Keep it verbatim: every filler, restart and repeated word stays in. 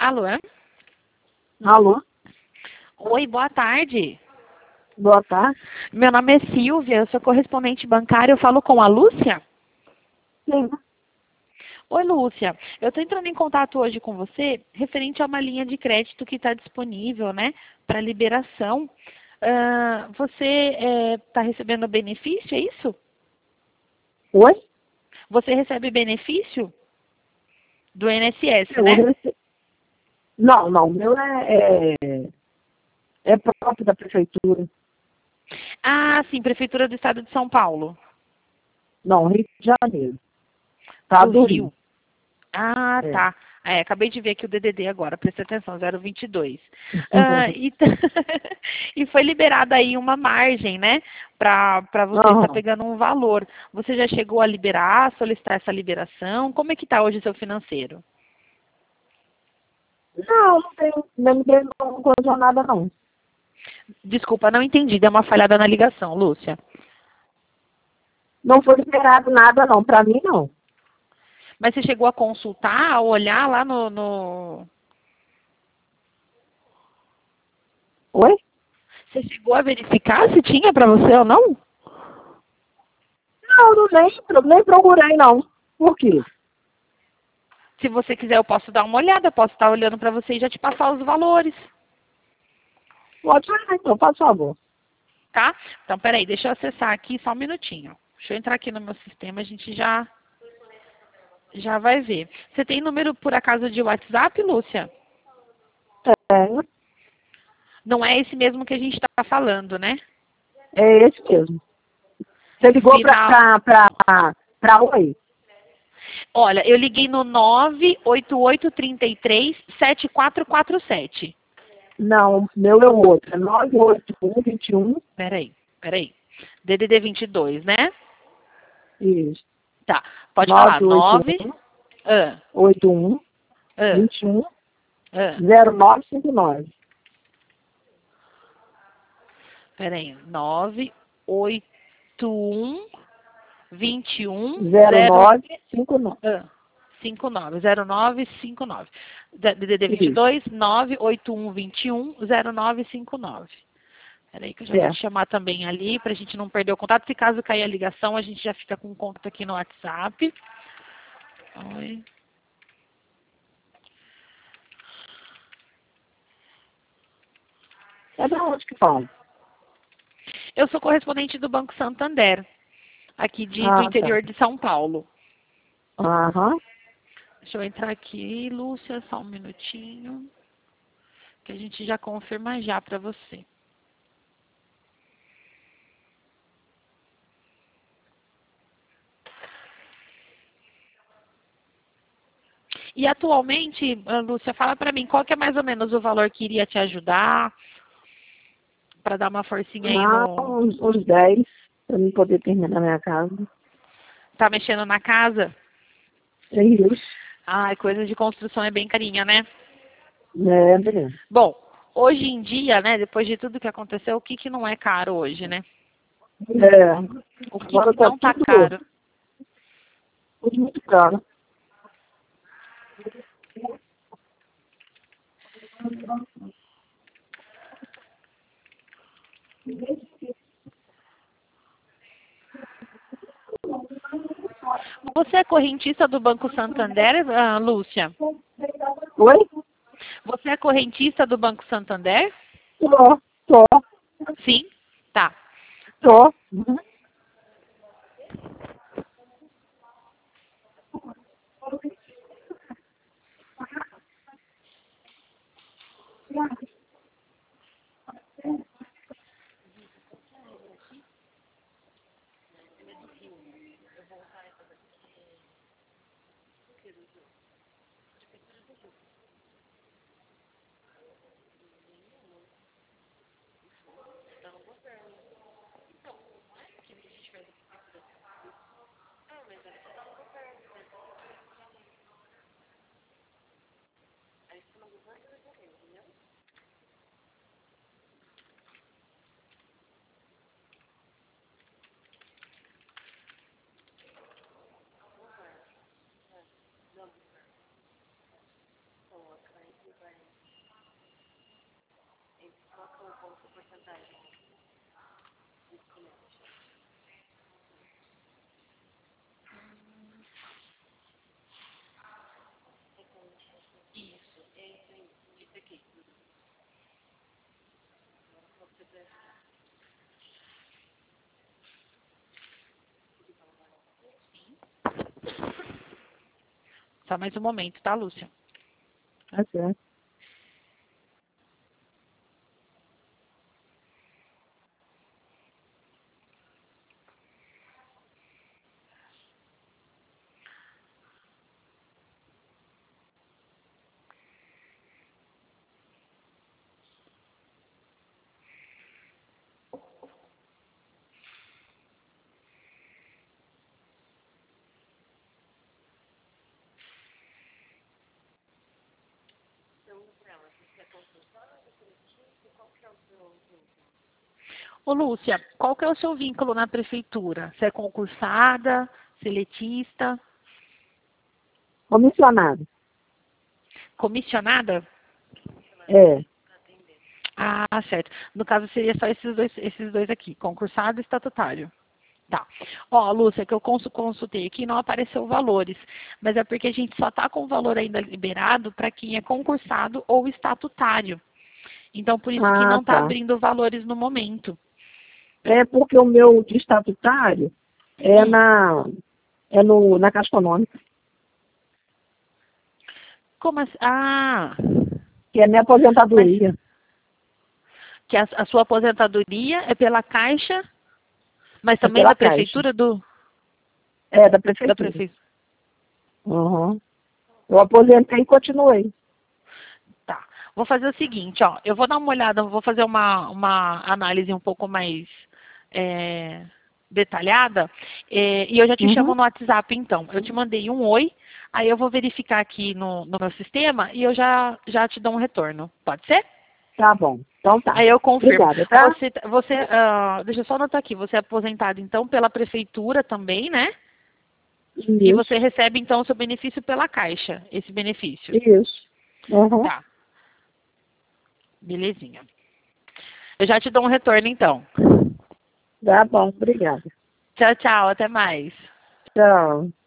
Alô? Alô? Oi, boa tarde. Boa tarde. Meu nome é Silvia, eu sou correspondente bancária, eu falo com a Lúcia? Sim. Oi, Lúcia. Eu estou entrando em contato hoje com você referente a uma linha de crédito que está disponível, né, para liberação. Ah, você está recebendo benefício, é isso? Oi? Você recebe benefício do I N S S, Eu né? rece... Não, não. O meu é, é, é próprio da prefeitura. Ah, sim, Prefeitura do Estado de São Paulo. Não, Rio de Janeiro. Tá Do do Rio. Rio. Ah, É. tá. É, acabei de ver aqui o D D D agora, presta atenção, zero vinte e dois. Ah, e, t- e foi liberada aí uma margem, né, para para você estar Aham. pegando um valor. Você já chegou a liberar, solicitar essa liberação? Como é que está hoje o seu financeiro? Não, não tenho, não tenho coisa nada, não. Desculpa, não entendi, deu uma falhada na ligação, Lúcia. Não foi liberado nada, não. Pra mim, não. Mas você chegou a consultar, a olhar lá no... no... Oi? Você chegou a verificar se tinha para você ou não? Não, não nem, nem procurei, não. Por quê? Se você quiser, eu posso dar uma olhada, posso estar olhando para você e já te passar os valores. Pode olhar, então, por favor. Tá? Então, peraí, deixa eu acessar aqui só um minutinho. Deixa eu entrar aqui no meu sistema, a gente já, já vai ver. Você tem número, por acaso, de WhatsApp, Lúcia? É, Não é esse mesmo que a gente está falando, né? é esse mesmo. Você ligou pra, Final... pra, pra, pra Oi? Olha, eu liguei no nove oito oito três três sete quatro quatro sete. Não, o meu é o outro. É nove oito um, vinte e um. Peraí, peraí. D D D vinte e dois, né? Isso. Tá, pode falar. nove oito nove... um, Ah, oito um, ah, vinte e um, ah. zero nove cinco nove. Peraí. nove oito um vinte e um zero zero nove cinco nove. ah, cinco nove zero nove cinco nove. D D D vinte e Isso. dois nove oito um vinte e um zero nove cinco nove. Peraí que eu já vou te Certo. chamar também ali pra gente não perder o contato. Se caso cair a ligação, a gente já fica com o contato aqui no WhatsApp. Oi. É da onde que fala? Eu sou correspondente do Banco Santander, aqui de, do Ah, tá. interior de São Paulo. Aham. Deixa eu entrar aqui, Lúcia, só um minutinho, que a gente já confirma já pra você. E atualmente, ah, Lúcia, fala para mim, qual que é mais ou menos o valor que iria te ajudar para dar uma forcinha aí Ah, no... uns, uns dez para mim poder terminar minha casa. Tá mexendo na casa? É isso. Ai, coisa de construção é bem carinha, né? É, beleza. Bom, hoje em dia, né, depois de tudo que aconteceu, o que que não é caro hoje, né? É, O que agora que tá não tá tudo, caro? tudo muito caro. Você é correntista do Banco Santander, ah, Lúcia? Oi? Você é correntista do Banco Santander? Tô, tô, Sim? Tá. tô. Uhum. Só mais um momento, tá, Lúcia? Tá certo. Ô, Lúcia, qual que é o seu vínculo na prefeitura? Você é concursada, seletista, Comissionado. comissionada? É. Ah, certo. No caso, seria só esses dois, esses dois aqui, concursado e estatutário. Tá. Ó, Lúcia, que eu consu- consultei aqui, não apareceu valores, mas é porque a gente só está com o valor ainda liberado para quem é concursado ou estatutário. Então, por isso que Ah, não está tá. abrindo valores no momento. É porque o meu de estatutário é Hum. na, é no, na Caixa Econômica, Como assim? Ah, que é minha mas aposentadoria. que a, a sua aposentadoria é pela Caixa, mas É também pela da Caixa. prefeitura do É, da da prefeitura. prefeitura. Uhum. Eu aposentei e continuei. Tá. Vou fazer o seguinte, ó. Eu vou dar uma olhada, vou fazer uma, uma análise um pouco mais é, detalhada. é, e eu já te chamo Uhum. no WhatsApp, então. Eu te mandei um oi, aí eu vou verificar aqui no, no meu sistema e eu já, já te dou um retorno. Pode ser? Tá bom. Então tá. Aí eu confirmo. Obrigada, tá? Você, você ah, deixa eu só anotar aqui. Você é aposentado, então, pela prefeitura também, né? E você Isso. recebe, então, o seu benefício pela Caixa, esse benefício. Isso. Uhum. Tá. Belezinha. Eu já te dou um retorno, então. Tá bom. Obrigada. Tchau, tchau. Até mais. Tchau.